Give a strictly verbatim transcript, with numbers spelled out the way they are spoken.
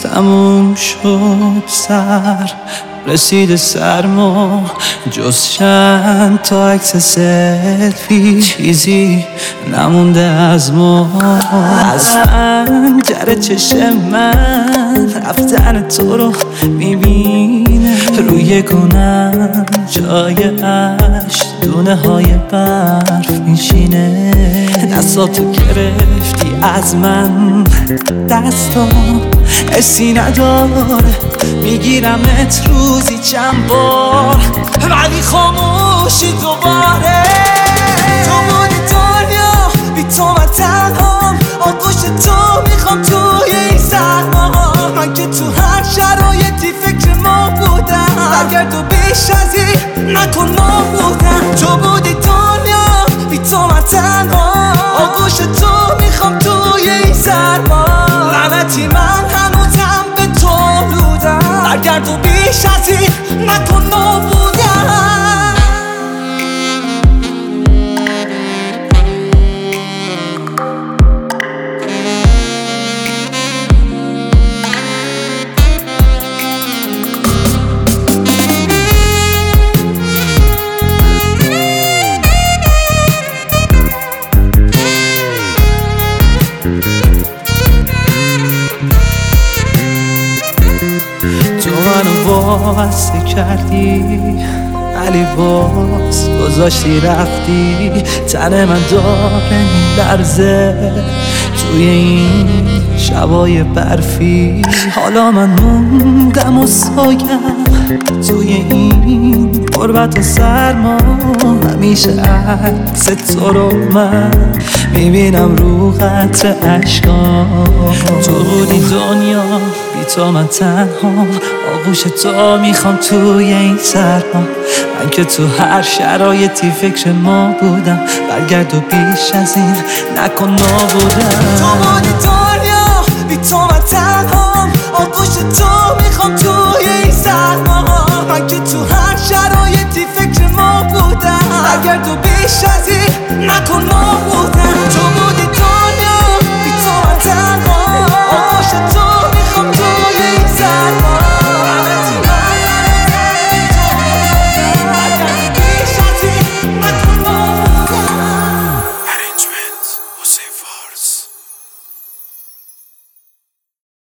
تموم شد سر رسید سرما جز چند تا عکس سلفی چیزی نمونده از ما. از پنجره چشم من رفتن تو رو میبینه، روی گونم جای عشق دونه های برف میشینه. دستاتو گرفتی از من، دستام حسی نداره، میگیرمت روزی چند بار ولی خاموشی دوباره. تو بودی دنیا بی تو من تنهام، آغوش تو میخوام توی این سرما. من که تو هر شرایطی فکر ما بودم، برگرد و بیش از این نکن ما بودم. تو بودی دنیا بی تو من تنهام، آغوش تو میخوام توی این سرما. لعنتی من هنوزم به تو بودم، برگرد و بیش از این نکن ما بودم. تو منو واسه کردی ولی باز گذاشتی رفتی. تن من داره میلرزه توی این شبای برفی. حالا من موندم و سایم توی این غربت و سرما. همیشه عکس تو رو من میبینم رو قطر اشکام. تو بودی دنیا بی تو من تنهام، آغوش تو میخوام توی این سرما. من که تو هر شرایطی فکر ما بودم، برگرد و بیش از این نکن ما بودم. تو بودی دنیا بی تو من تنهام، آغوش تو میخوام توی این سرما. من که تو هر شرایطی فکر ما بودم، برگرد و بیش از این نکن ما بودم.